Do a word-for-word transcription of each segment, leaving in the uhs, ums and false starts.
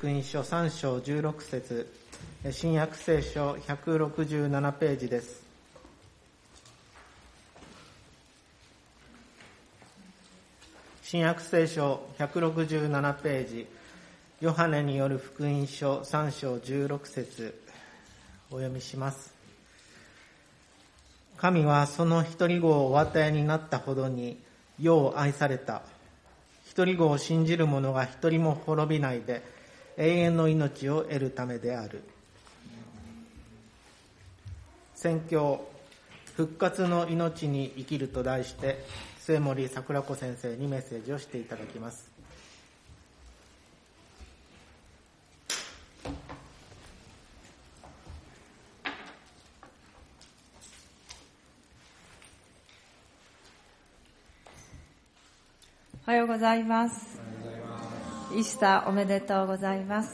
福音書さん章じゅうろく節、新約聖書ひゃくろくじゅうななページです。新約聖書ひゃくろくじゅうななページ、ヨハネによる福音書さん章じゅうろく節、お読みします。神はその一人子をお与えになったほどに世を愛された。一人子を信じる者が一人も滅びないで永遠の命を得るためである。宣教復活の命に生きると題して末森桜子先生にメッセージをしていただきます。 おはようございます。イースターおめでとうございます。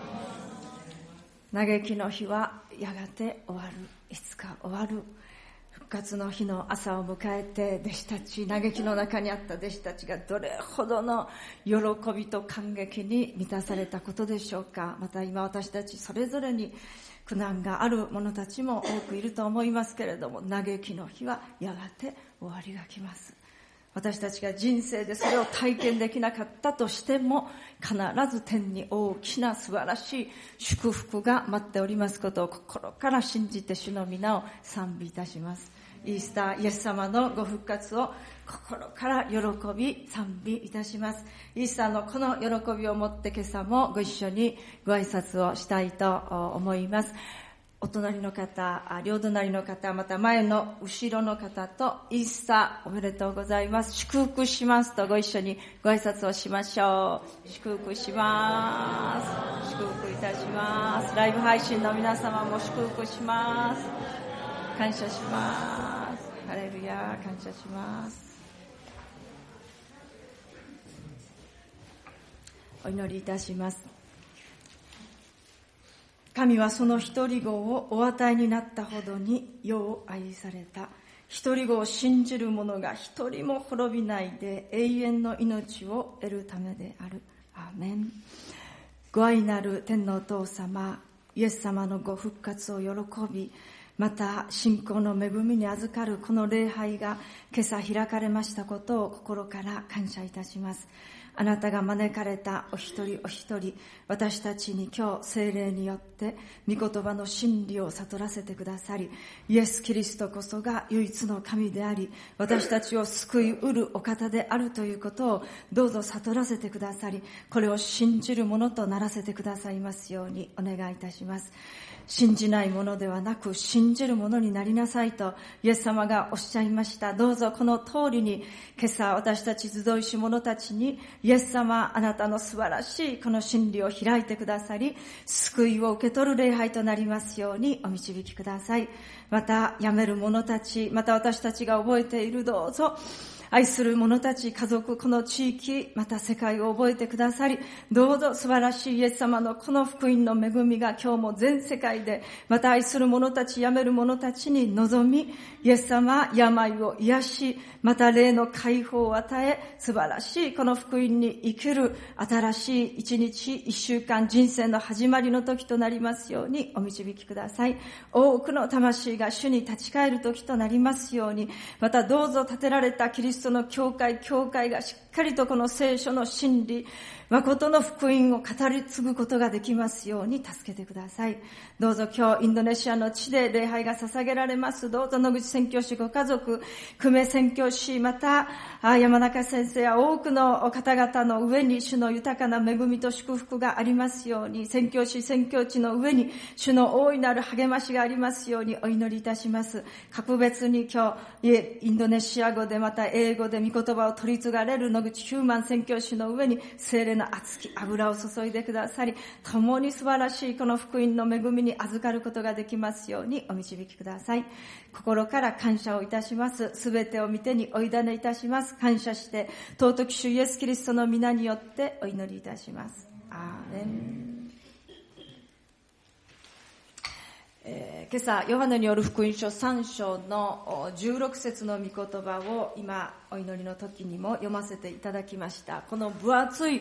嘆きの日はやがて終わる。いつか終わる。復活の日の朝を迎えて、弟子たち、嘆きの中にあった弟子たちがどれほどの喜びと感激に満たされたことでしょうか。また今私たちそれぞれに苦難がある者たちも多くいると思いますけれども、嘆きの日はやがて終わりが来ます。私たちが人生でそれを体験できなかったとしても、必ず天に大きな素晴らしい祝福が待っておりますことを心から信じて主の皆を賛美いたします。イースターイエス様のご復活を心から喜び賛美いたします。イースターのこの喜びをもって今朝もご一緒にご挨拶をしたいと思います。お隣の方、両隣の方、また前の後ろの方とイースターおめでとうございます。祝福しますとご一緒にご挨拶をしましょう。祝福します。祝福いたします。ライブ配信の皆様も祝福します。感謝します。ハレルヤ、感謝します。お祈りいたします。神はその一人子をお与えになったほどに世を愛された。一人子を信じる者が一人も滅びないで永遠の命を得るためである。アーメン。ご愛なる天のお父様、イエス様のご復活を喜び、また信仰の恵みに預かるこの礼拝が今朝開かれましたことを心から感謝いたします。あなたが招かれたお一人お一人、私たちに今日聖霊によって御言葉の真理を悟らせてくださり、イエス・キリストこそが唯一の神であり、私たちを救いうるお方であるということをどうぞ悟らせてくださり、これを信じるものとならせてくださいますようにお願いいたします。信じないものではなく信じるものになりなさいとイエス様がおっしゃいました。どうぞこの通りに今朝私たち集いし者たちにイエス様、あなたの素晴らしいこの真理を開いてくださり、救いを受け取る礼拝となりますようにお導きください。また辞める者たち、また私たちが覚えているどうぞ愛する者たち、家族、この地域、また世界を覚えてくださり、どうぞ素晴らしいイエス様のこの福音の恵みが今日も全世界で、また愛する者たち、辞める者たちに望み、イエス様、病を癒し、また霊の解放を与え、素晴らしいこの福音に生きる新しい一日、一週間、人生の始まりの時となりますようにお導きください。多くの魂が主に立ち返る時となりますように、またどうぞ建てられたキリストその教会、教会がしっかりとこの聖書の真理、誠の福音を語り継ぐことができますように助けてください。どうぞ今日インドネシアの地で礼拝が捧げられます。どうぞ野口宣教師ご家族、久米宣教師、また山中先生や多くの方々の上に主の豊かな恵みと祝福がありますように、宣教師、宣教地の上に主の大いなる励ましがありますようにお祈りいたします。格別に今日インドネシア語でまた英語で御言葉を取り継がれる野口ヒューマン宣教師の上に聖霊の熱き油を注いでくださり、共に素晴らしいこの福音の恵みに預かることができますようにお導きください。心から感謝をいたします。すべてを御手にお委ねいたします。感謝して尊き主イエスキリストの皆によってお祈りいたします。アーメン。えー、今朝ヨハネによる福音書さん章のじゅうろく節の御言葉を今お祈りの時にも読ませていただきました。この分厚い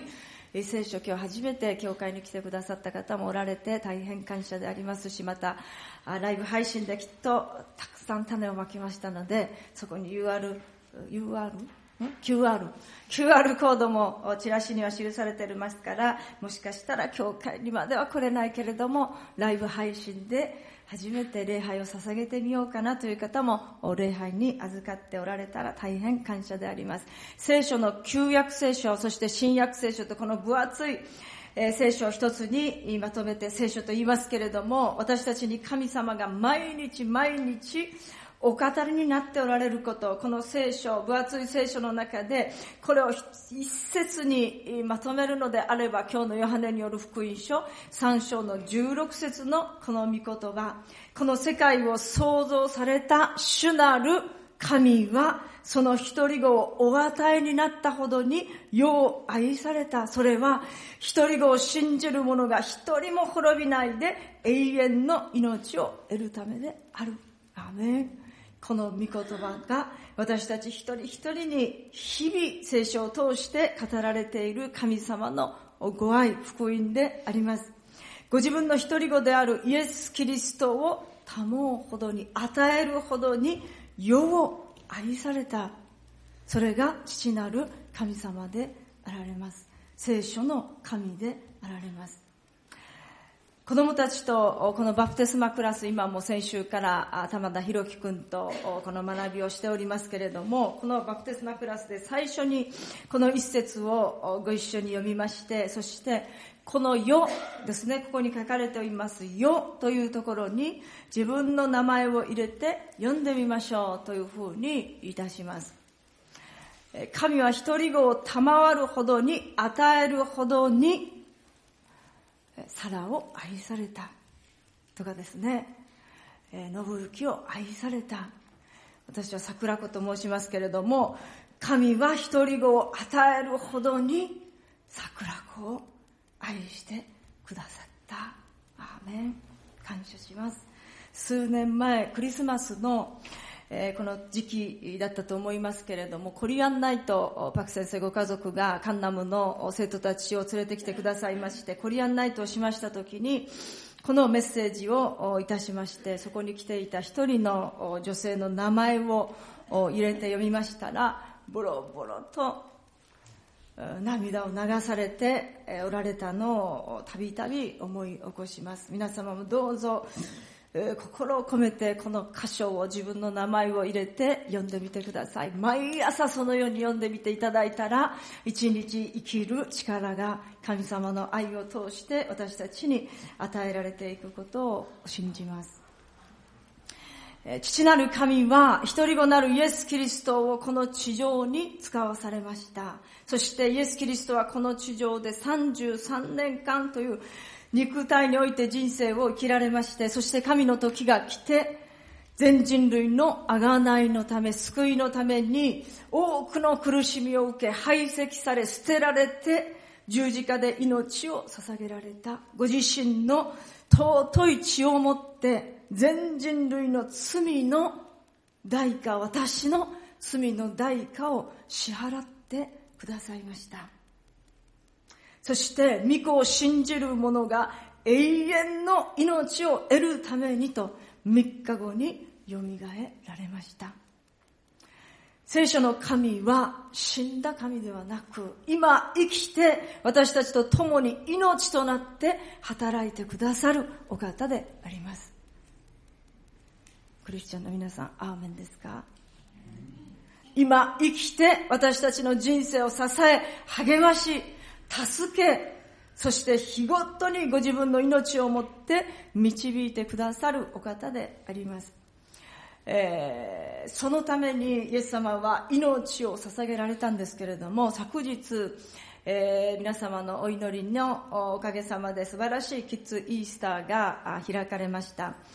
聖書、今日初めて教会に来てくださった方もおられて大変感謝でありますし、またライブ配信できっとたくさん種をまきましたので、そこに ユーアール、ユーアール、キューアール、キューアール コードもチラシには記されていますから、もしかしたら教会にまでは来れないけれども、ライブ配信で初めて礼拝を捧げてみようかなという方も礼拝に預かっておられたら大変感謝であります。聖書の旧約聖書、そして新約聖書とこの分厚い聖書を一つにまとめて聖書と言いますけれども、私たちに神様が毎日毎日お語りになっておられること、この聖書、分厚い聖書の中でこれを一節にまとめるのであれば、今日のヨハネによる福音書さん章のじゅうろく節のこの御言葉、この世界を創造された主なる神はその一人子をお与えになったほどによう愛された。それは一人子を信じる者が一人も滅びないで永遠の命を得るためである。アーメン。この御言葉が私たち一人一人に日々聖書を通して語られている神様のご愛、福音であります。ご自分の一人子であるイエス・キリストを賜うほどに、与えるほどに世を愛された。それが父なる神様であられます。聖書の神であられます。子供たちとこのバプテスマクラス、今も先週から玉田博樹君とこの学びをしておりますけれども、このバプテスマクラスで最初にこの一節をご一緒に読みまして、そしてこの世ですね、ここに書かれております世というところに自分の名前を入れて読んでみましょうというふうにいたします。神は一人子を賜るほどに、与えるほどにサラを愛されたとかですね、信行を愛された。私は桜子と申しますけれども、神は一人子を与えるほどに桜子を愛してくださった。アーメン。感謝します。数年前クリスマスのえー、この時期だったと思いますけれども、コリアンナイト、パク先生ご家族がカンナムの生徒たちを連れてきてくださいまして、コリアンナイトをしましたときにこのメッセージをいたしまして、そこに来ていた一人の女性の名前を入れて読みましたら、ボロボロと涙を流されておられたのをたびたび思い起こします。皆様もどうぞ心を込めてこの箇所を、自分の名前を入れて読んでみてください。毎朝そのように読んでみていただいたら、一日生きる力が神様の愛を通して私たちに与えられていくことを信じます。父なる神は一人子なるイエス・キリストをこの地上に使わされました。そしてイエス・キリストはこの地上でさんじゅうさんねんかんという肉体において人生を生きられまして、そして神の時が来て全人類の贖いのため、救いのために多くの苦しみを受け、排斥され捨てられて十字架で命を捧げられた。ご自身の尊い血をもって全人類の罪の代価、私の罪の代価を支払ってくださいました。そして御子を信じる者が永遠の命を得るためにとみっかごによみがえられました。聖書の神は死んだ神ではなく、今生きて私たちと共に命となって働いてくださるお方であります。クリスチャンの皆さん、アーメンですか？今生きて私たちの人生を支え、励まし、助け、そして日ごとにご自分の命をもって導いてくださるお方であります。えー、そのためにイエス様は命を捧げられたんですけれども、昨日、えー、皆様のお祈りのおかげさまで素晴らしいキッズイースターが開かれました。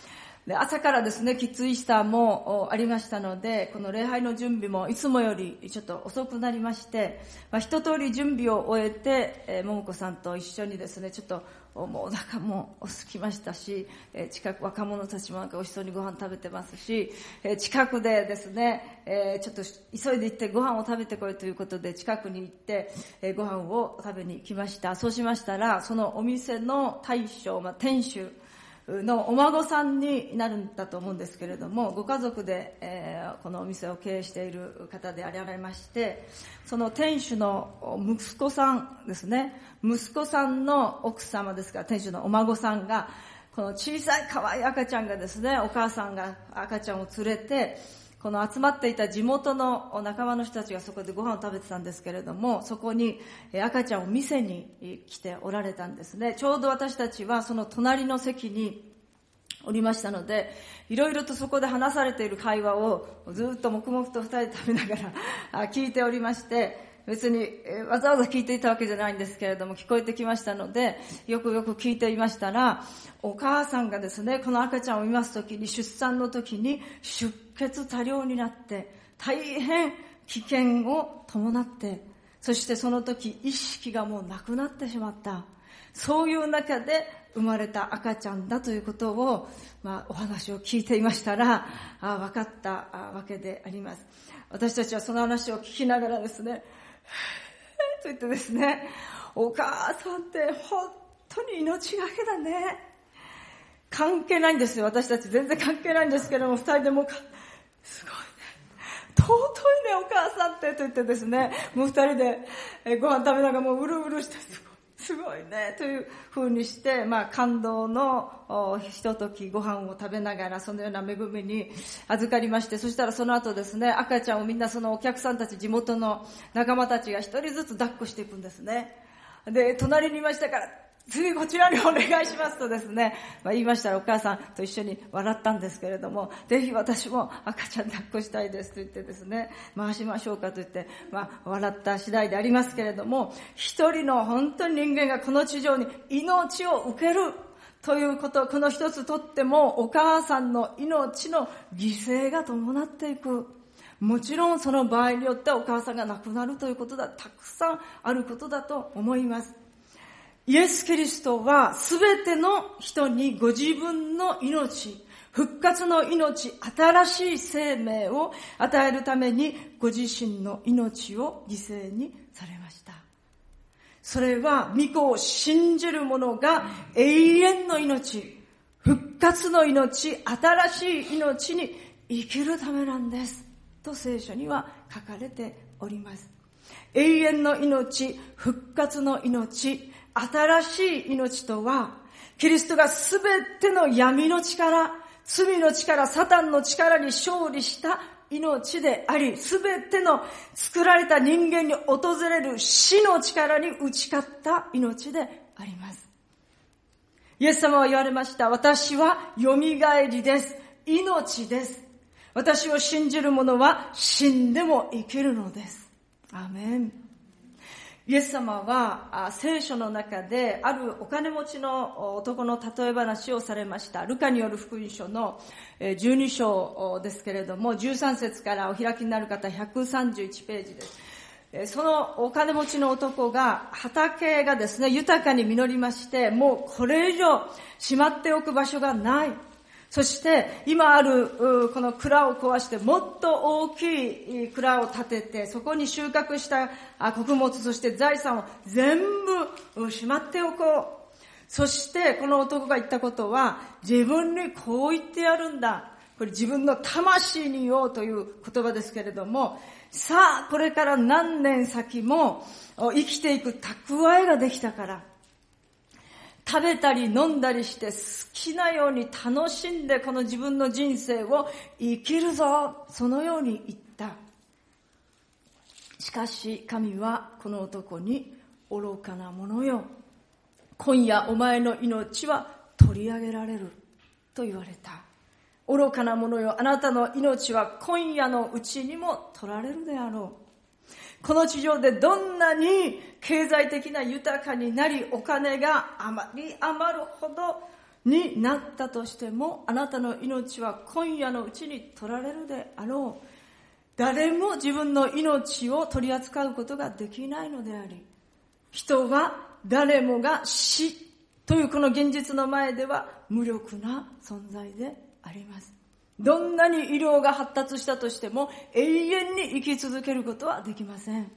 で、朝からですね、キッズイースターもありましたので、この礼拝の準備もいつもよりちょっと遅くなりまして、まあ、一通り準備を終えて、えー、桃子さんと一緒にですね、ちょっともうお腹も空きましたし、えー、近く若者たちもなんか美味しそうにご飯食べてますし、えー、近くでですね、えー、ちょっと急いで行ってご飯を食べてこいということで近くに行って、えー、ご飯を食べに行きました。そうしましたら、そのお店の大将、まあ、店主のお孫さんになるんだと思うんですけれども、ご家族で、えー、このお店を経営している方であられまして、その店主の息子さんですね、息子さんの奥様ですから、店主のお孫さんが、この小さい可愛い赤ちゃんがですね、お母さんが赤ちゃんを連れて、この集まっていた地元の仲間の人たちがそこでご飯を食べてたんですけれども、そこに赤ちゃんを見せに来ておられたんですね。ちょうど私たちはその隣の席におりましたので、いろいろとそこで話されている会話をずっと黙々と二人で食べながら聞いておりまして、別にわざわざ聞いていたわけじゃないんですけれども、聞こえてきましたので、よくよく聞いていましたら、お母さんがですね、この赤ちゃんを見ますときに、出産のときに出血多量になって、大変危険を伴って、そしてその時意識がもうなくなってしまった。そういう中で生まれた赤ちゃんだということを、まあ、お話を聞いていましたら、あ分かったわけであります。私たちはその話を聞きながらですね、と言ってですね、お母さんって本当に命がけだね。関係ないんですよ。私たち全然関係ないんですけども、二人でもすごいね。尊いね、お母さんってと言ってですね、もう二人でご飯食べながらもううるうるして、すごい。すごいね、という風にして、まあ感動のひとときご飯を食べながらそのような恵みに預かりまして、そしたらその後ですね、赤ちゃんをみんなそのお客さんたち、地元の仲間たちが一人ずつ抱っこしていくんですね。で、隣にいましたから、次こちらにお願いしますとですね、まあ、言いましたらお母さんと一緒に笑ったんですけれども、ぜひ私も赤ちゃん抱っこしたいですと言ってですね、回しましょうかと言って、まあ、笑った次第でありますけれども、一人の本当に人間がこの地上に命を受けるということ、この一つとってもお母さんの命の犠牲が伴っていく。もちろんその場合によってはお母さんが亡くなるということだ、たくさんあることだと思います。イエス・キリストはすべての人にご自分の命、復活の命、新しい生命を与えるためにご自身の命を犠牲にされました。それは御子を信じる者が永遠の命、復活の命、新しい命に生きるためなんですと聖書には書かれております。永遠の命、復活の命、新しい命とは、キリストがすべての闇の力、罪の力、サタンの力に勝利した命であり、すべての作られた人間に訪れる死の力に打ち勝った命であります。イエス様は言われました。私はよみがえりです。命です。私を信じる者は死んでも生きるのです。アーメン。イエス様は聖書の中であるお金持ちの男の例え話をされました。ルカによる福音書のじゅうに章ですけれども、じゅうさん節からお開きになる方ひゃくさんじゅういちページです。そのお金持ちの男が、畑がですね、豊かに実りまして、もうこれ以上しまっておく場所がない。そして今あるこの蔵を壊してもっと大きい蔵を建てて、そこに収穫した穀物、そして財産を全部しまっておこう。そしてこの男が言ったことは、自分にこう言ってやるんだ。これ自分の魂に言おうという言葉ですけれども、さあこれから何年先も生きていく蓄えができたから、食べたり飲んだりして好きなように楽しんでこの自分の人生を生きるぞ。そのように言った。しかし神はこの男に、愚かなものよ、今夜お前の命は取り上げられると言われた。愚かなものよ、あなたの命は今夜のうちにも取られるであろう。この地上でどんなに経済的な豊かになり、お金があまり余るほど、 になったとしても、あなたの命は今夜のうちに取られるであろう。誰も自分の命を取り扱うことができないのであり、人は誰もが死というこの現実の前では無力な存在であります。どんなに医療が発達したとしても永遠に生き続けることはできません。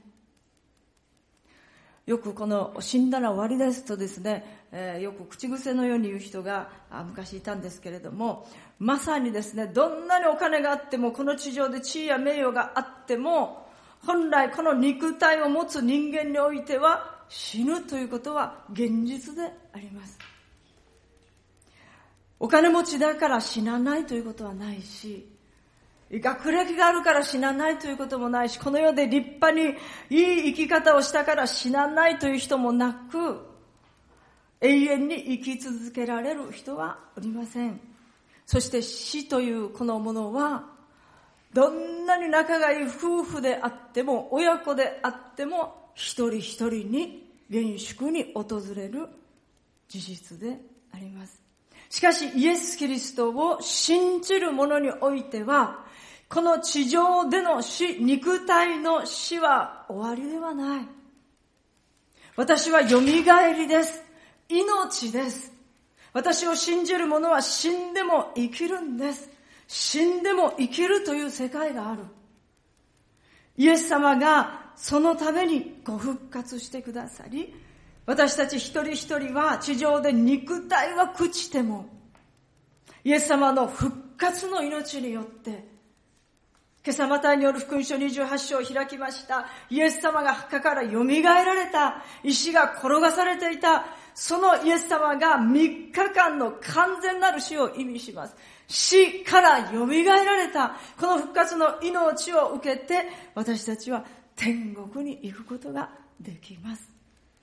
よくこの死んだら終わりですとですね、えー、よく口癖のように言う人が昔いたんですけれども、まさにですね、どんなにお金があっても、この地上で地位や名誉があっても、本来この肉体を持つ人間においては死ぬということは現実であります。お金持ちだから死なないということはないし、学歴があるから死なないということもないし、この世で立派にいい生き方をしたから死なないという人もなく、永遠に生き続けられる人はおりません。そして死というこのものは、どんなに仲がいい夫婦であっても、親子であっても、一人一人に厳粛に訪れる事実であります。しかしイエス・キリストを信じる者においては、この地上での死、肉体の死は終わりではない。私はよみがえりです。命です。私を信じる者は死んでも生きるんです。死んでも生きるという世界がある。イエス様がそのためにご復活してくださり、私たち一人一人は地上で肉体は朽ちても、イエス様の復活の命によって、今朝マタイによる福音書にじゅうはち章を開きました。イエス様が墓から蘇られた、石が転がされていた、そのイエス様がみっかかんの完全なる死を意味します。死から蘇られた、この復活の命を受けて、私たちは天国に行くことができます。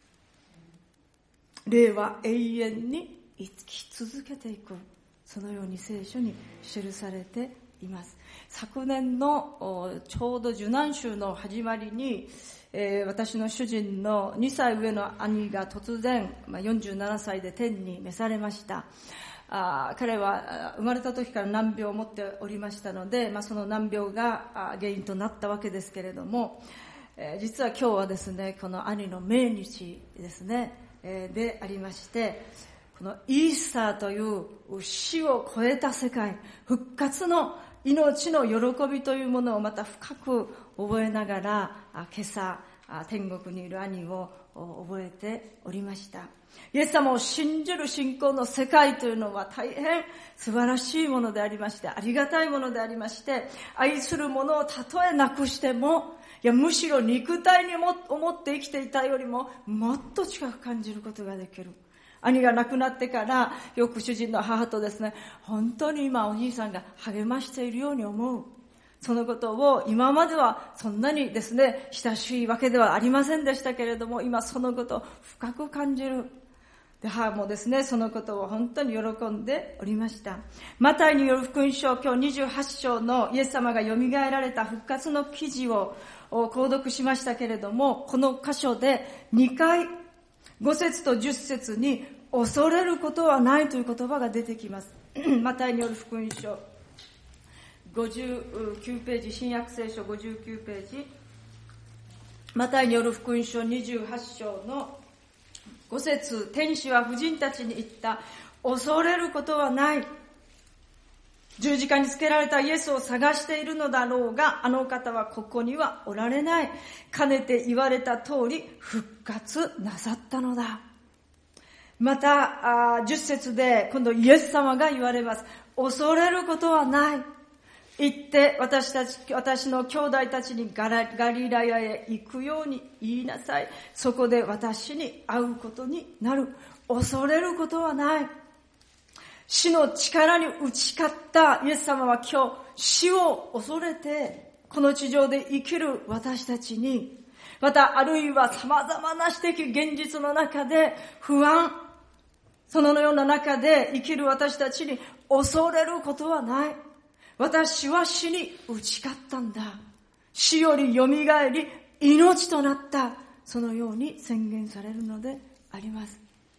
霊は永遠に生き続けていく。そのように聖書に記されています。昨年のちょうど受難週の始まりに、えー、私の主人のにさい上の兄が突然、まあ、よんじゅうななさいで天に召されました。あ彼は生まれた時から難病を持っておりましたので、まあ、その難病が原因となったわけですけれども、えー、実は今日はですね、この兄の命日ですね、えー、でありまして、このイースターという死を超えた世界、復活の命の喜びというものをまた深く覚えながら、今朝天国にいる兄を覚えておりました。イエス様を信じる信仰の世界というのは大変素晴らしいものでありまして、ありがたいものでありまして、愛するものをたとえなくしても、いやむしろ肉体にも思って生きていたよりももっと近く感じることができる。兄が亡くなってからよく主人の母とですね、本当に今お兄さんが励ましているように思う。そのことを今まではそんなにですね親しいわけではありませんでしたけれども、今そのことを深く感じる。で母もですねそのことを本当に喜んでおりました。マタイによる福音書、今日にじゅうはち章のイエス様が蘇られた復活の記事を購読しましたけれども、この箇所でにかいご節とじゅっ節に恐れることはないという言葉が出てきます。マタイによる福音書ごじゅうきゅうページ、新約聖書ごじゅうきゅうページ、マタイによる福音書にじゅうはち章のご節、天使は婦人たちに言った。恐れることはない。十字架につけられたイエスを探しているのだろうが、あの方はここにはおられない。かねて言われた通り復活なさったのだ。またじゅっ節で今度イエス様が言われます。恐れることはない。行って私たち、私の兄弟たちにガラ、ガリラヤへ行くように言いなさい。そこで私に会うことになる。恐れることはない。死の力に打ち勝ったイエス様は今日死を恐れてこの地上で生きる私たちに、またあるいは様々な私的現実の中で不安、そのような中で生きる私たちに恐れることはない。私は死に打ち勝ったんだ。死よりよみがえり命となった。そのように宣言されるのであります。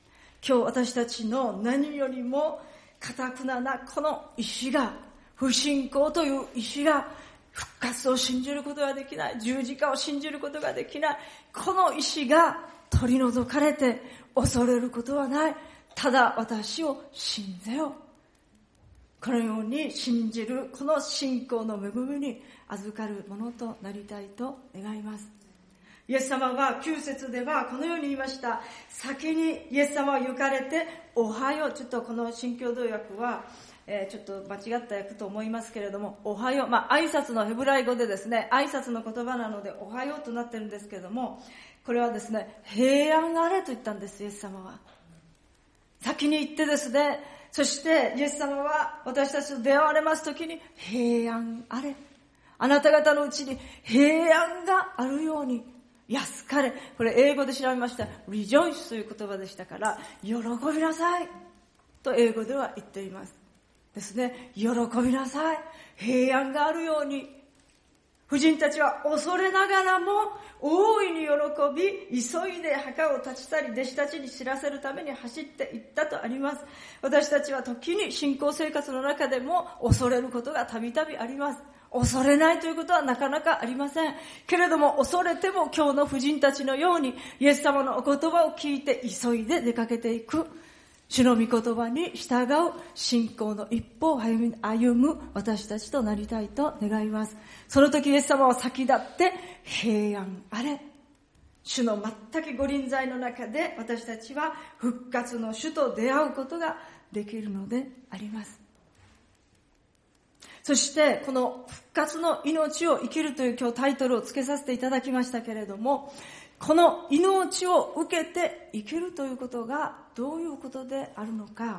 今日私たちの何よりも堅くななこの意志が、不信仰という意志が、復活を信じることができない、十字架を信じることができない、この意志が取り除かれて、恐れることはない。ただ私を信ぜよ。このように信じる、この信仰の恵みに預かるものとなりたいと願います。イエス様はきゅう節ではこのように言いました。先にイエス様は行かれて、おはよう。ちょっとこの新共同訳は、えー、ちょっと間違った訳と思いますけれども、おはよう。まあ、挨拶のヘブライ語でですね、挨拶の言葉なので、おはようとなってるんですけれども、これはですね、平安あれと言ったんです、イエス様は。先に行ってですね、そしてイエス様は私たちと出会われますときに、平安あれ。あなた方のうちに平安があるように。安かれ。これ英語で調べました。rejoice という言葉でしたから、喜びなさい。と英語では言っています。ですね。喜びなさい。平安があるように。婦人たちは恐れながらも大いに喜び、急いで墓を立ち去り、弟子たちに知らせるために走っていったとあります。私たちは時に信仰生活の中でも恐れることがたびたびあります。恐れないということはなかなかありません。けれども恐れても今日の婦人たちのようにイエス様のお言葉を聞いて急いで出かけていく。主の御言葉に従う信仰の一歩を歩む私たちとなりたいと願います。その時イエス様は先立って平安あれ。主の全くご臨在の中で私たちは復活の主と出会うことができるのであります。そしてこの復活の命を生きるという今日タイトルをつけさせていただきましたけれども、この命を受けて生きるということがどういうことであるのか、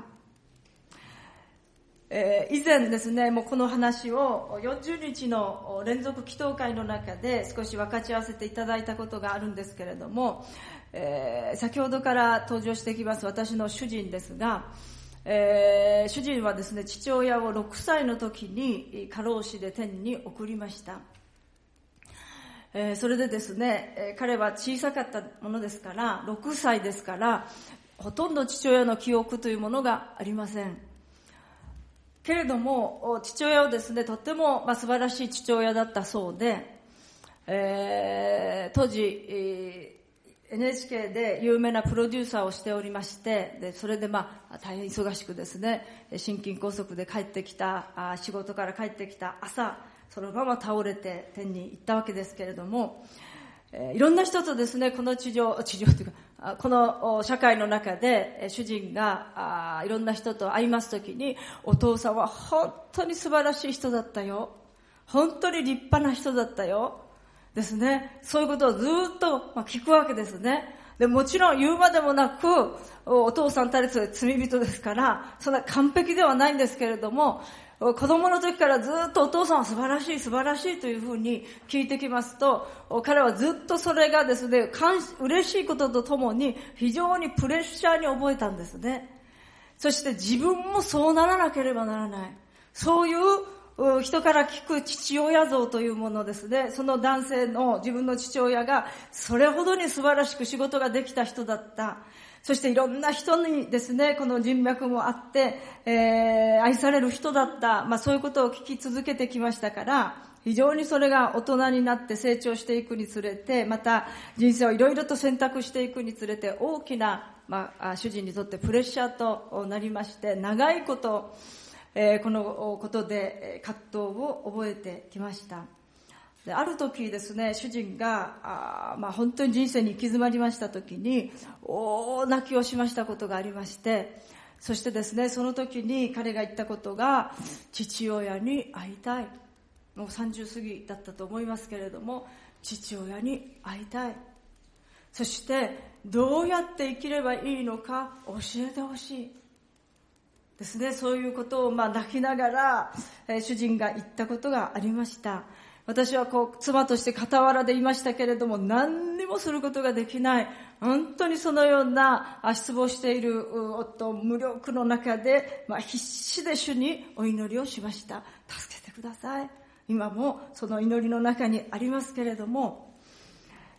えー、以前ですね、もうこの話をよんじゅうにちの連続祈祷会の中で少し分かち合わせていただいたことがあるんですけれども、えー、先ほどから登場してきます私の主人ですが、えー、主人はですね、父親をろくさいの時に過労死で天に送りました。えー、それでですね、えー、彼は小さかったものですから、ろくさいですから、ほとんど父親の記憶というものがありません。けれども、父親はですね、とても、まあ、素晴らしい父親だったそうで、えー、当時、えーエヌエイチケー で有名なプロデューサーをしておりまして、でそれでまあ大変忙しくですね、心筋梗塞で帰ってきた、あ仕事から帰ってきた朝、そのまま倒れて天に行ったわけですけれども、えー、いろんな人とですね、この地上、地上というか、この社会の中で主人があいろんな人と会いますときに、お父さんは本当に素晴らしい人だったよ。本当に立派な人だったよ。ですね。そういうことをずっと聞くわけですね。で、もちろん言うまでもなく、お父さんたりそれ罪人ですから、そんな完璧ではないんですけれども、子供の時からずっとお父さんは素晴らしい素晴らしいというふうに聞いてきますと、彼はずっとそれがですね、感嬉しいこととともに非常にプレッシャーに覚えたんですね。そして自分もそうならなければならない。そういう人から聞く父親像というものですね。その男性の自分の父親がそれほどに素晴らしく仕事ができた人だった。そしていろんな人にですね、この人脈もあって、えー、愛される人だった。まあそういうことを聞き続けてきましたから、非常にそれが大人になって成長していくにつれて、また人生をいろいろと選択していくにつれて大きな、まあ主人にとってプレッシャーとなりまして、長いこと、えー、このことで葛藤を覚えてきました。である時ですね、主人があ、まあ、本当に人生に行き詰まりました時に大泣きをしましたことがありまして、そしてですね、その時に彼が言ったことが、父親に会いたい。もうさんじゅう過ぎだったと思いますけれども、父親に会いたい。そしてどうやって生きればいいのか教えてほしいですね。そういうことをまあ泣きながら、えー、主人が言ったことがありました。私はこう妻として傍らでいましたけれども、何にもすることができない、本当にそのような失望している夫無力の中で、まあ、必死で主にお祈りをしました。助けてください。今もその祈りの中にありますけれども、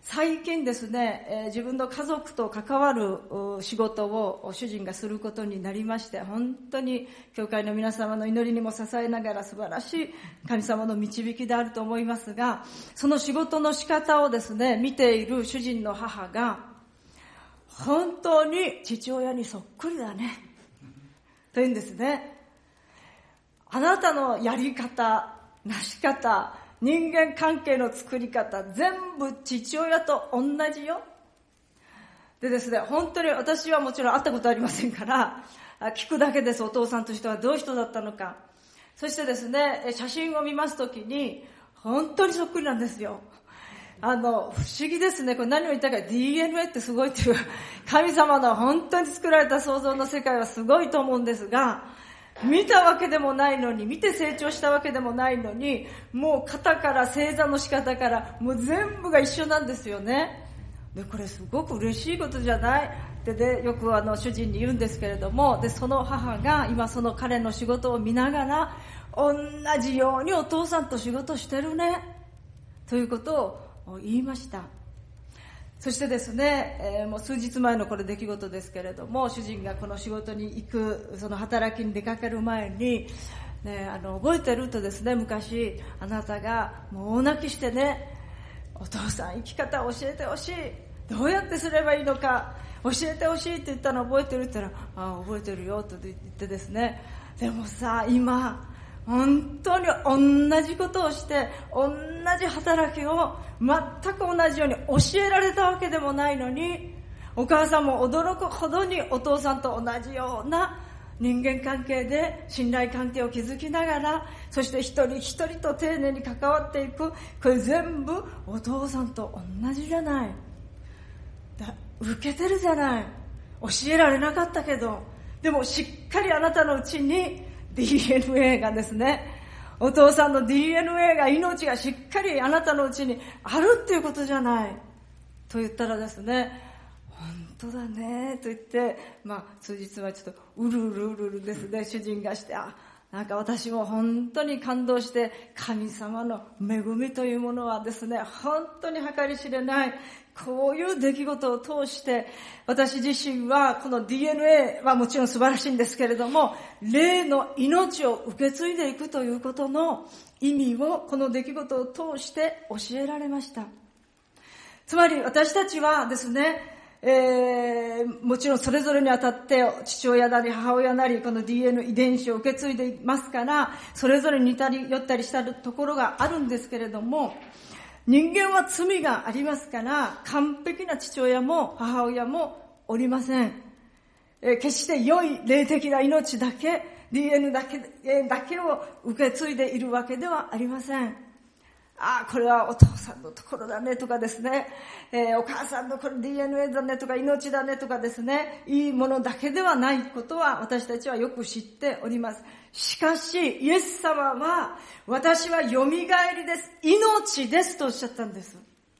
最近ですね、えー、自分の家族と関わる仕事を主人がすることになりまして、本当に教会の皆様の祈りにも支えながら素晴らしい神様の導きであると思いますが、その仕事の仕方をですね、見ている主人の母が、本当に父親にそっくりだねと言うんですね。あなたのやり方、なし方、人間関係の作り方、全部父親と同じよ。でですね、本当に私はもちろん会ったことありませんから、聞くだけです。お父さんとしてはどういう人だったのか。そしてですね、写真を見ますときに、本当にそっくりなんですよ。あの、不思議ですね。これ何を言ったか、ディーエヌエー ってすごいっていう、神様の本当に作られた創造の世界はすごいと思うんですが、見たわけでもないのに、見て成長したわけでもないのに、もう肩から正座の仕方からもう全部が一緒なんですよね。で、これすごく嬉しいことじゃないってで、よくあの主人に言うんですけれども、で、その母が今その彼の仕事を見ながら、同じようにお父さんと仕事してるねということを言いました。そしてですね、えー、もう数日前のこれ出来事ですけれども、主人がこの仕事に行く、その働きに出かける前に、ね、あの覚えてるとですね、昔あなたがもう大泣きしてね、お父さん生き方を教えてほしい、どうやってすればいいのか教えてほしいって言ったの覚えてるって言ったら、ああ覚えてるよと言ってですね、でもさ、今本当に同じことをして同じ働きを全く同じように教えられたわけでもないのに、お母さんも驚くほどにお父さんと同じような人間関係で信頼関係を築きながら、そして一人一人と丁寧に関わっていく、これ全部お父さんと同じじゃない、だ受けてるじゃない、教えられなかったけど、でもしっかりあなたのうちにディーエヌエー がですね、お父さんの ディーエヌエー が、命がしっかりあなたのうちにあるっていうことじゃないと言ったらですね、本当だねと言って、まあ数日はちょっとうるうるうるうるですね、主人がして、あ、なんか私も本当に感動して、神様の恵みというものはですね、本当に計り知れない。こういう出来事を通して、私自身はこの ディーエヌエー はもちろん素晴らしいんですけれども、霊の命を受け継いでいくということの意味をこの出来事を通して教えられました。つまり私たちはですね、えー、もちろんそれぞれにあたって父親なり母親なりこの ディーエヌエー 遺伝子を受け継いでいますから、それぞれ似たり寄ったりしたところがあるんですけれども、人間は罪がありますから、完璧な父親も母親もおりません。えー、決して良い霊的な命だけ、ディーエヌエー だけ、えー、だけを受け継いでいるわけではありません。ああ、これはお父さんのところだねとかですね、えー、お母さんのこれ ディーエヌエー だねとか命だねとかですね、いいものだけではないことは私たちはよく知っております。しかしイエス様は、私はよみがえりです、命ですとおっしゃったんです。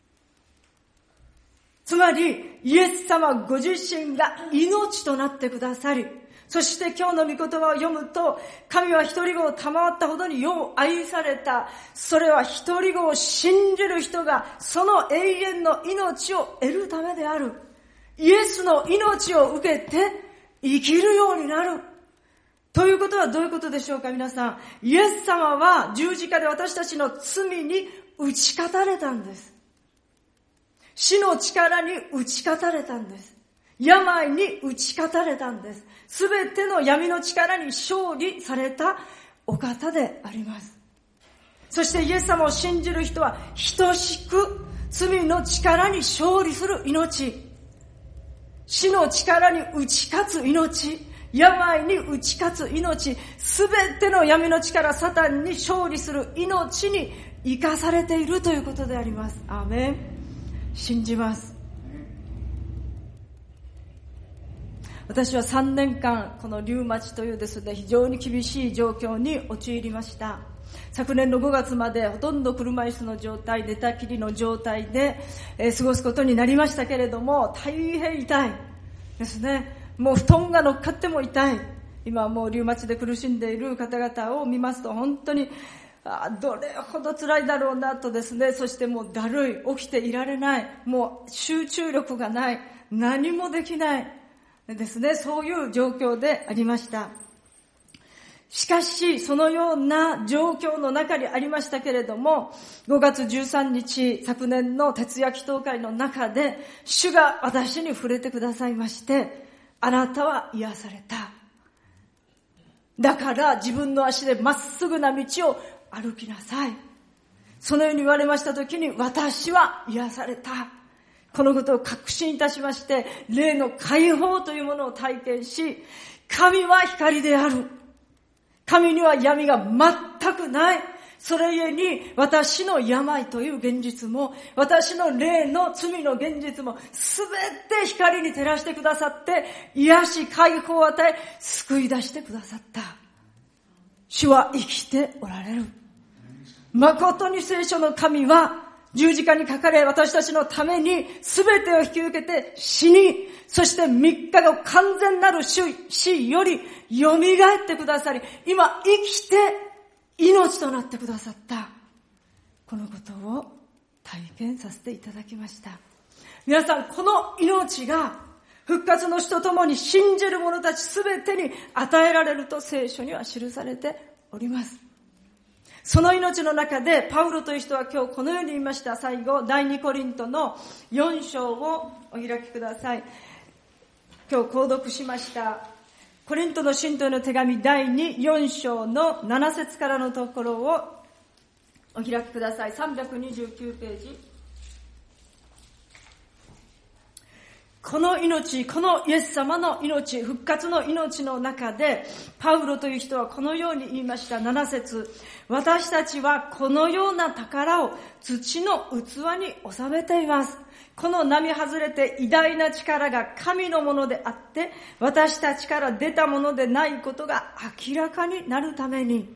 つまりイエス様ご自身が命となってくださり、そして今日の御言葉を読むと、神は一人子を賜ったほどによう愛された。それは一人子を信じる人がその永遠の命を得るためである。イエスの命を受けて生きるようになる。ということはどういうことでしょうか、皆さん。イエス様は十字架で私たちの罪に打ち勝たれたんです。死の力に打ち勝たれたんです。病に打ち勝たれたんです。すべての闇の力に勝利されたお方であります。そしてイエス様を信じる人は等しく罪の力に勝利する命、死の力に打ち勝つ命、病に打ち勝つ命、すべての闇の力、サタンに勝利する命に生かされているということであります。アーメン。信じます。私はさんねんかんこのリウマチというですね、非常に厳しい状況に陥りました。昨年のごがつまでほとんど車椅子の状態、寝たきりの状態で、えー、過ごすことになりましたけれども、大変痛いですね。もう布団が乗っかっても痛い。今はもうリウマチで苦しんでいる方々を見ますと、本当にあどれほど辛いだろうなとですね、そしてもうだるい、起きていられない、もう集中力がない、何もできないですね、そういう状況でありました。しかしそのような状況の中にありましたけれども、ごがつじゅうさんにち昨年の徹夜祈祷会の中で主が私に触れてくださいまして、あなたは癒された、だから自分の足でまっすぐな道を歩きなさい。そのように言われましたときに、私は癒された、このことを確信いたしまして、霊の解放というものを体験し、神は光である、神には闇が全くない、それゆえに私の病という現実も、私の霊の罪の現実もすべて光に照らしてくださって、癒し解放を与え救い出してくださった。主は生きておられる。誠に聖書の神は十字架にかかれ、私たちのために全てを引き受けて死に、そしてみっかご完全なる死より蘇ってくださり、今生きて命となってくださった、このことを体験させていただきました。皆さん、この命が復活の死とともに信じる者たちすべてに与えられると聖書には記されております。その命の中でパウロという人は今日このように言いました。最後、第二コリントのよん章をお開きください。今日購読しましたコリントの信徒の手紙第によん章のなな節からのところをお開きください。さんびゃくにじゅうきゅうページ。この命、このイエス様の命、復活の命の中で、パウロという人はこのように言いました。なな節。私たちはこのような宝を土の器に収めています。この並外れて偉大な力が神のものであって、私たちから出たものでないことが明らかになるために。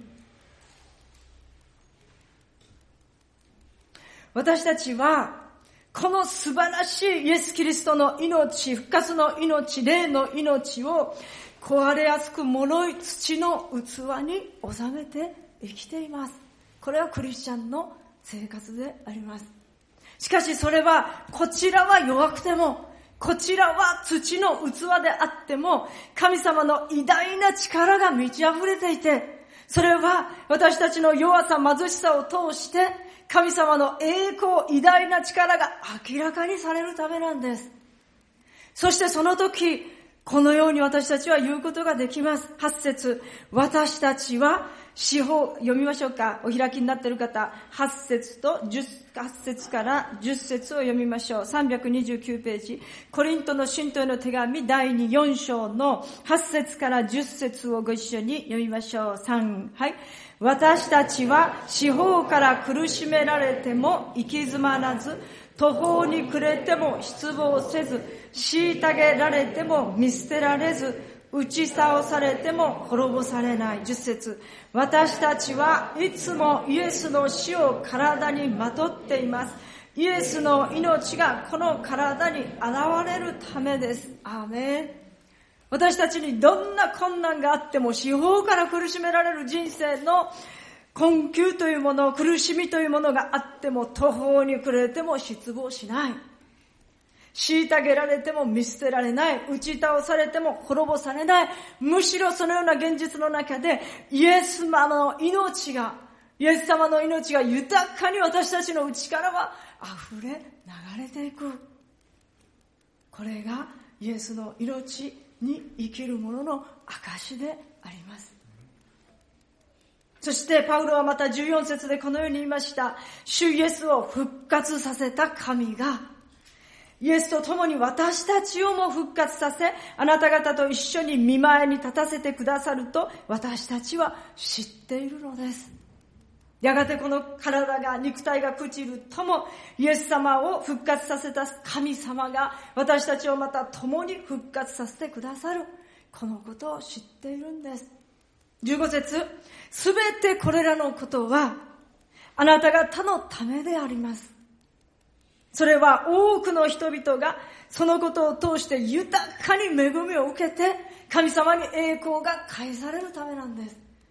私たちは、この素晴らしいイエス・キリストの命、復活の命、霊の命を壊れやすく脆い土の器に収めて生きています。これはクリスチャンの生活であります。しかしそれは、こちらは弱くても、こちらは土の器であっても、神様の偉大な力が満ち溢れていて、それは私たちの弱さ、貧しさを通して、神様の栄光、偉大な力が明らかにされるためなんです。そしてその時、このように私たちは言うことができます。はち節。私たちは司法、読みましょうか。お開きになっている方、はち節とじゅう、はち節からじゅっ節を読みましょう。さんびゃくにじゅうきゅうページ。コリントの信徒への手紙第によん章のはち節からじゅっ節をご一緒に読みましょう。さん、はい。私たちは四方から苦しめられても行き詰まらず、途方に暮れても失望せず、虐げられても見捨てられず、打ち倒されても滅ぼされない。じゅっ節。私たちはいつもイエスの死を体にまとっています。イエスの命がこの体に現れるためです。アーメン。私たちにどんな困難があっても、四方から苦しめられる人生の困窮というもの、苦しみというものがあっても、途方に暮れても失望しない。虐げられても見捨てられない。打ち倒されても滅ぼされない。むしろそのような現実の中で、イエス様の命が、イエス様の命が豊かに私たちの内からは溢れ流れていく。これがイエスの命に生きる者の証であります。そしてパウロはまたじゅうよん節でこのように言いました。主イエスを復活させた神が、イエスと共に私たちをも復活させ、あなた方と一緒に御前に立たせてくださると私たちは知っているのです。やがてこの体が、肉体が朽ちるとも、イエス様を復活させた神様が私たちをまた共に復活させてくださる。このことを知っているんです。じゅうご節。すべてこれらのことはあなた方のためであります。それは多くの人々がそのことを通して豊かに恵みを受けて、神様に栄光が返されるためなんです。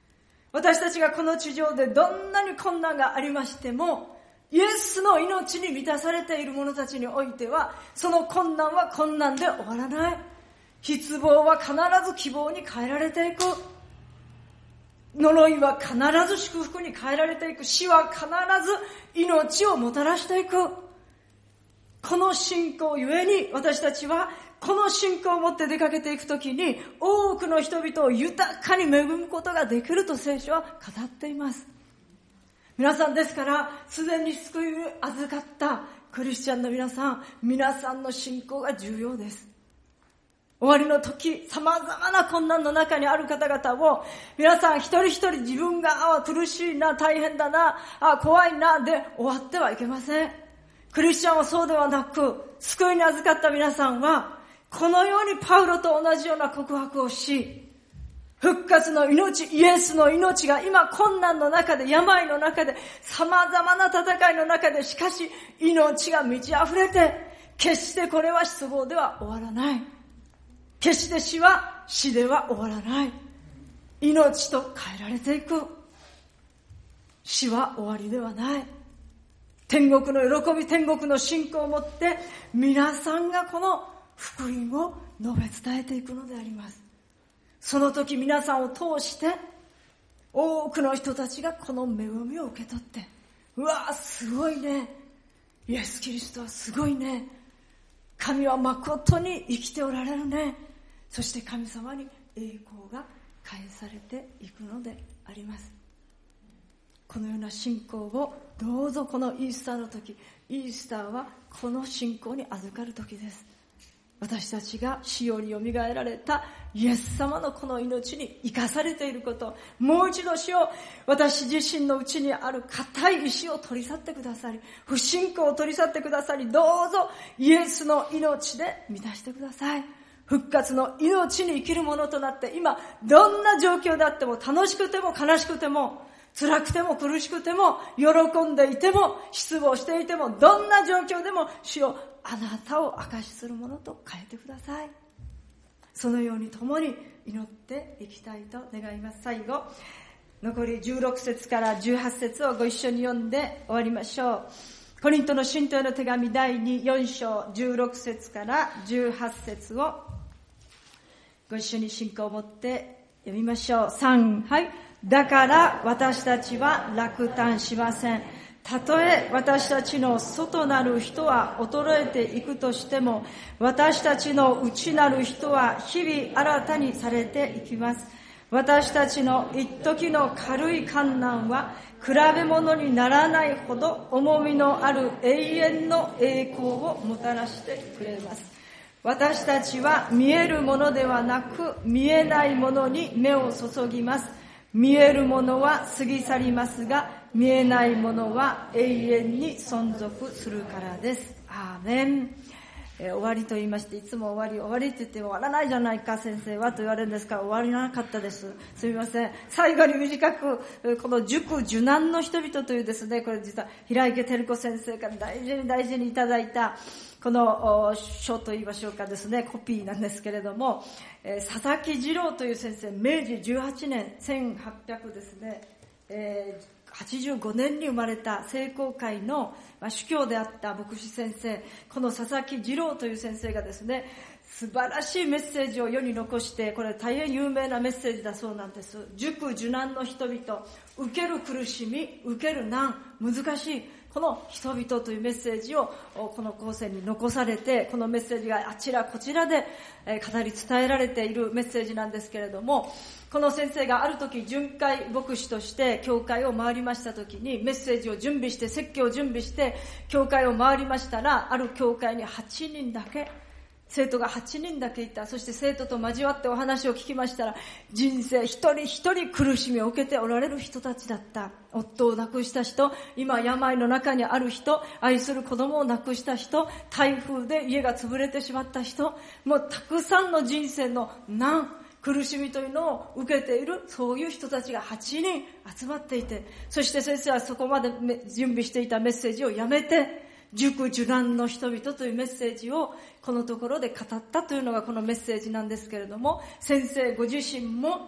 私たちがこの地上でどんなに困難がありましても、イエスの命に満たされている者たちにおいては、その困難は困難で終わらない。失望は必ず希望に変えられていく。呪いは必ず祝福に変えられていく。死は必ず命をもたらしていく。この信仰ゆえに、私たちはこの信仰を持って出かけていくときに、多くの人々を豊かに恵むことができると聖書は語っています。皆さんですから、すでに救いを預かったクリスチャンの皆さん、皆さんの信仰が重要です。終わりの時、様々な困難の中にある方々を、皆さん一人一人自分が、あ、苦しいな、大変だな、あ、怖いな、で終わってはいけません。クリスチャンはそうではなく、救いに預かった皆さんは、このようにパウロと同じような告白をし、復活の命、イエスの命が今困難の中で、病の中で、様々な戦いの中で、しかし命が満ち溢れて、決してこれは失望では終わらない。決して死は死では終わらない。命と変えられていく。死は終わりではない。天国の喜び、天国の信仰を持って、皆さんがこの福音を述べ伝えていくのであります。その時皆さんを通して、多くの人たちがこの恵みを受け取って、うわぁ、すごいね。イエス・キリストはすごいね。神は誠に生きておられるね。そして神様に栄光が返されていくのであります。このような信仰をどうぞこのイースターの時、イースターはこの信仰に預かる時です。私たちが死よりよみがえられたイエス様のこの命に生かされていること、もう一度死を、私自身のうちにある固い意志を取り去ってくださり、不信仰を取り去ってくださり、どうぞイエスの命で満たしてください。復活の命に生きるものとなって、今どんな状況であっても、楽しくても悲しくても、辛くても苦しくても、喜んでいても、失望していても、どんな状況でも主よ、あなたを証しするものと変えてください。そのように共に祈っていきたいと願います。最後、残りじゅうろく節からじゅうはち節をご一緒に読んで終わりましょう。コリントの信徒への手紙だいによん章じゅうろく節からじゅうはち節をご一緒に信仰を持って読みましょう。さん、はい。だから私たちは落胆しません。たとえ私たちの外なる人は衰えていくとしても、私たちの内なる人は日々新たにされていきます。私たちの一時の軽い患難は比べ物にならないほど重みのある永遠の栄光をもたらしてくれます。私たちは見えるものではなく見えないものに目を注ぎます。見えるものは過ぎ去りますが、見えないものは永遠に存続するからです。アーメン。えー、終わりと言いまして、いつも終わり終わりって言って終わらないじゃないか先生はと言われるんですから、終わりなかったです。すみません。最後に短く、この塾受難の人々というですね、これ実は平池照子先生から大事に大事にいただいたこの書と言いましょうかですね、コピーなんですけれども、えー、佐々木次郎という先生、めいじじゅうはちねん、せんはっぴゃくですね、えーはちじゅうごねんに生まれた聖公会の主教であった牧師先生、この佐々木次郎という先生がですね、素晴らしいメッセージを世に残して、これ大変有名なメッセージだそうなんです。塾受難の人々、受ける苦しみ、受ける難、難しい、この人々というメッセージをこの後世に残されて、このメッセージがあちらこちらで語り伝えられているメッセージなんですけれども、この先生がある時巡回牧師として教会を回りました時に、メッセージを準備して説教を準備して教会を回りましたら、ある教会にはちにんだけ、生徒がはちにんだけいた。そして生徒と交わってお話を聞きましたら、人生一人一人苦しみを受けておられる人たちだった。夫を亡くした人、今病の中にある人、愛する子供を亡くした人、台風で家が潰れてしまった人、もうたくさんの人生の難、苦しみというのを受けている、そういう人たちがはちにん集まっていて、そして先生はそこまで準備していたメッセージをやめて、塾受難の人々というメッセージをこのところで語ったというのがこのメッセージなんですけれども、先生ご自身も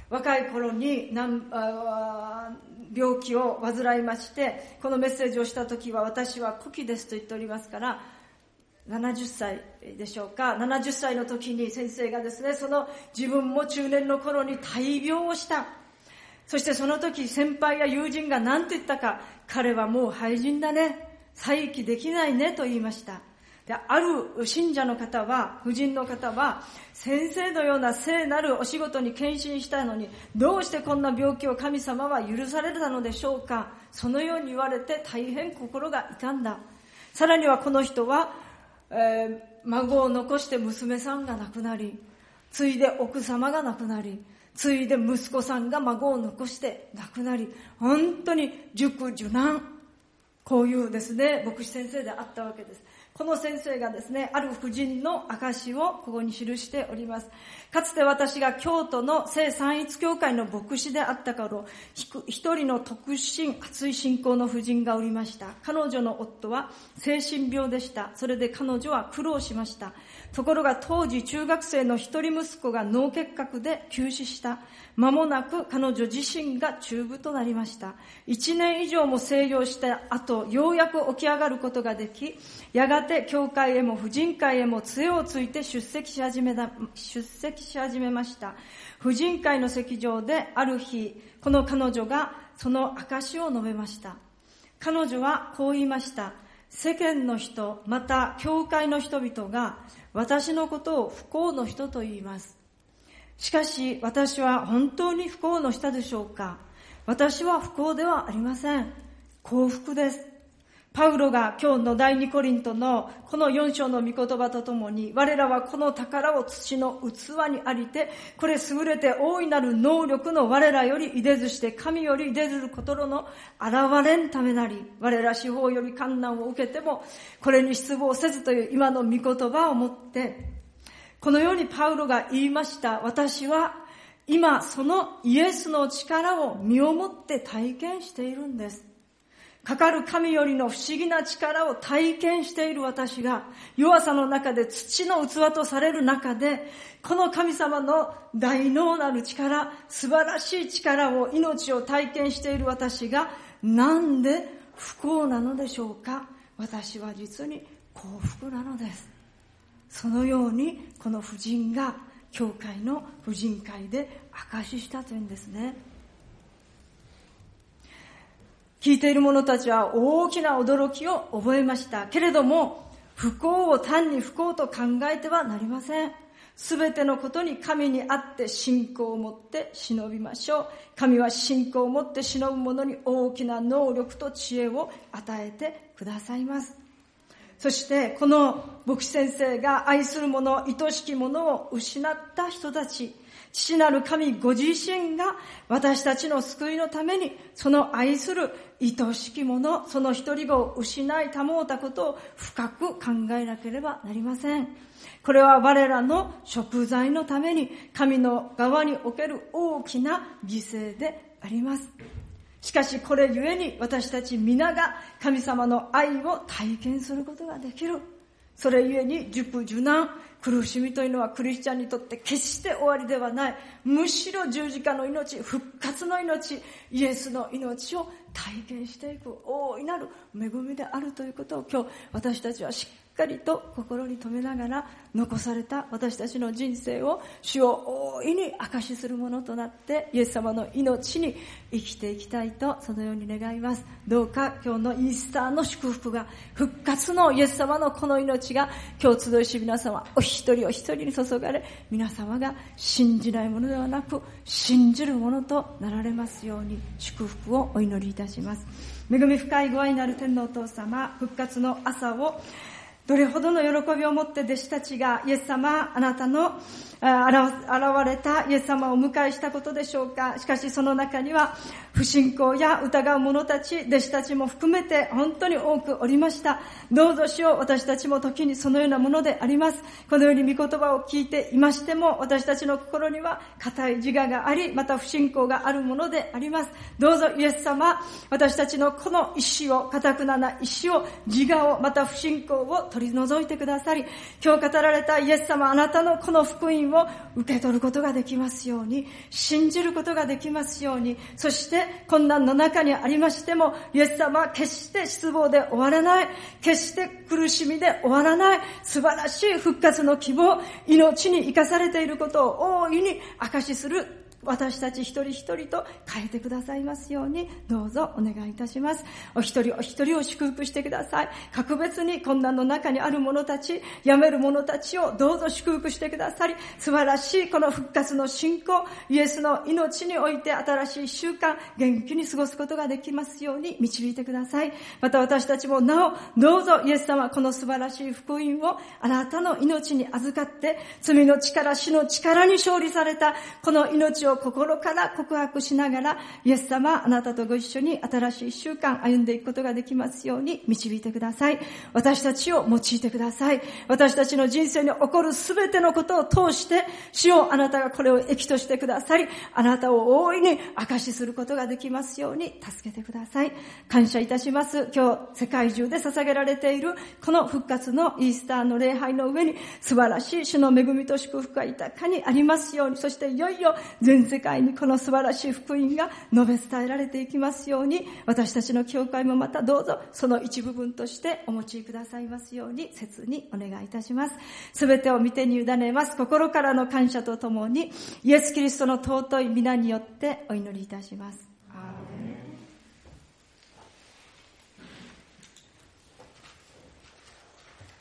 若い頃に難病気を患いまして、このメッセージをした時は私は古希ですと言っておりますから、ななじゅっさいでしょうか。ななじゅっさいの時に先生がですね、その自分も中年の頃に大病をした。そしてその時先輩や友人が何て言ったか、彼はもう廃人だね、再起できないねと言いました。で、ある信者の方は、婦人の方は、先生のような聖なるお仕事に献身したのに、どうしてこんな病気を神様は許されたのでしょうか。そのように言われて大変心が痛んだ。さらにはこの人は、えー、孫を残して娘さんが亡くなり、ついで奥様が亡くなり、ついで息子さんが孫を残して亡くなり、本当に熟受難、こういうですね、牧師先生であったわけです。この先生がですね、ある婦人の証をここに記しております。かつて私が京都の聖三一教会の牧師であった頃、一人の特進、熱い信仰の婦人がおりました。彼女の夫は精神病でした。それで彼女は苦労しました。ところが当時中学生の一人息子が脳結核で急死した。間もなく彼女自身が中部となりました。一年以上も静養した後、ようやく起き上がることができ、やがて教会へも婦人会へも杖をついて出席し始めた、出席し始めました。婦人会の席上である日、この彼女がその証を述べました。彼女はこう言いました。世間の人、また教会の人々が私のことを不幸の人と言います。しかし私は本当に不幸の人でしょうか。私は不幸ではありません。幸福です。パウロが今日の第二コリントのこのよん章の御言葉とともに、我らはこの宝を土の器にありて、これ優れて大いなる能力の我らより出ずして神より出ずることの現れんためなり、我ら司法より観難を受けてもこれに失望せずという今の御言葉をもって、このようにパウロが言いました。私は今そのイエスの力を身をもって体験しているんです。かかる神よりの不思議な力を体験している私が、弱さの中で土の器とされる中で、この神様の大能なる力、素晴らしい力を、命を体験している私が、なんで不幸なのでしょうか。私は実に幸福なのです。そのようにこの婦人が教会の婦人会で証ししたというんですね。聞いている者たちは大きな驚きを覚えました。けれども、不幸を単に不幸と考えてはなりません。すべてのことに神にあって信仰を持って忍びましょう。神は信仰を持って忍ぶ者に大きな能力と知恵を与えてくださいます。そしてこの牧師先生が愛する者、愛しき者を失った人たち、父なる神ご自身が私たちの救いのために、その愛する愛しき者、その一人子を失い保ったことを深く考えなければなりません。これは我らの贖罪のために神の側における大きな犠牲であります。しかしこれゆえに私たち皆が神様の愛を体験することができる。それゆえに熟受難、苦しみというのはクリスチャンにとって決して終わりではない。むしろ十字架の命、復活の命、イエスの命を体験していく大いなる恵みであるということを、今日私たちはしっかりと心に留めながら、残された私たちの人生を主を大いに証しするものとなって、イエス様の命に生きていきたいと、そのように願います。どうか今日のイースターの祝福が、復活のイエス様のこの命が今日集いし皆様お一人お一人に注がれ、皆様が信じないものではなく信じるものとなられますように、祝福をお祈りいたします。恵み深いご愛なる天のお父様、復活の朝をどれほどの喜びを持って弟子たちがイエス様、あなたの現れたイエス様をお迎えしたことでしょうか。しかしその中には不信仰や疑う者たち、弟子たちも含めて本当に多くおりました。どうぞしよう、私たちも時にそのようなものであります。このように御言葉を聞いていましても、私たちの心には固い自我があり、また不信仰があるものであります。どうぞイエス様、私たちのこの意志を、固くなな意志を、自我を、また不信仰を取り除いてくださり、今日語られたイエス様、あなたのこの福音音を受け取ることができますように、信じることができますように、そして困難の中にありましても、イエス様は決して失望で終わらない、決して苦しみで終わらない、素晴らしい復活の希望、命に生かされていることを大いに証しする私たち一人一人と変えてくださいますように、どうぞお願いいたします。お一人お一人を祝福してください。格別に困難の中にある者たち、辞める者たちをどうぞ祝福してくださり、素晴らしいこの復活の信仰、イエスの命において新しい習慣、元気に過ごすことができますように導いてください。また私たちもなお、どうぞイエス様、この素晴らしい福音をあなたの命に預かって、罪の力、死の力に勝利されたこの命を心から告白しながら、イエス様、あなたとご一緒に新しい習慣歩んでいくことができますように導いてください。私たちを用いてください。私たちの人生に起こるすべてのことを通して、主よ、あなたがこれを益としてくださり、あなたを大いに証しすることができますように助けてください。感謝いたします。今日世界中で捧げられているこの復活のイースターの礼拝の上に、素晴らしい主の恵みと祝福が豊かにありますように、そしていよいよ全世界にこの素晴らしい福音が述べ伝えられていきますように、私たちの教会もまたどうぞその一部分としてお持ちくださいますように切にお願いいたします。すべてを御手に委ねます。心からの感謝とともにイエス・キリストの尊い皆によってお祈りいたします。